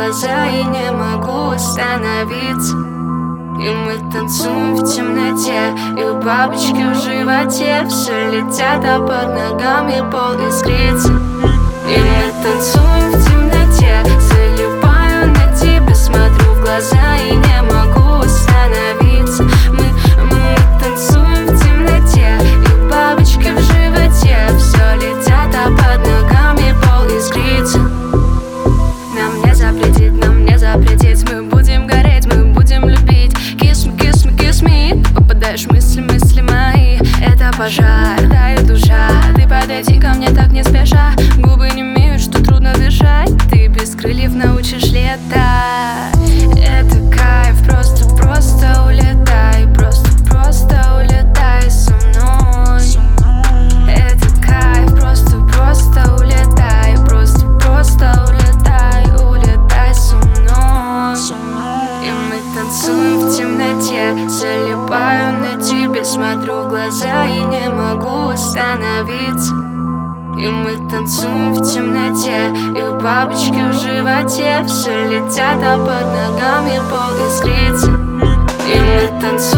глаза и не могу остановиться. И мы танцуем в темноте, и у бабочки в животе все летят, а под ногами пол искрится. И мы танцуем в темноте, залипаю на тебя, смотрю в глаза и не могу остановиться. Мы танцуем в темноте, и у бабочки в животе все летят, а под ногами пол искрится. Нам не запретить, мы будем гореть, мы будем любить. Kiss me, ты попадаешь в мысли мои. Это пожар, тает душа. Ты подойди ко мне так не спеша. Губы не имеют, что трудно дышать. Ты без крыльев научишь летать. Это кайф, просто улетай. Просто улетай со мной. Это кайф, просто улетай. Просто улетай со мной. И мы танцуем в темноте, залипаю на тебе, смотрю в глаза и не могу остановиться. И мы танцуем в темноте, и у бабочки в животе все летят, а под ногами пол искрится. И мы танцуем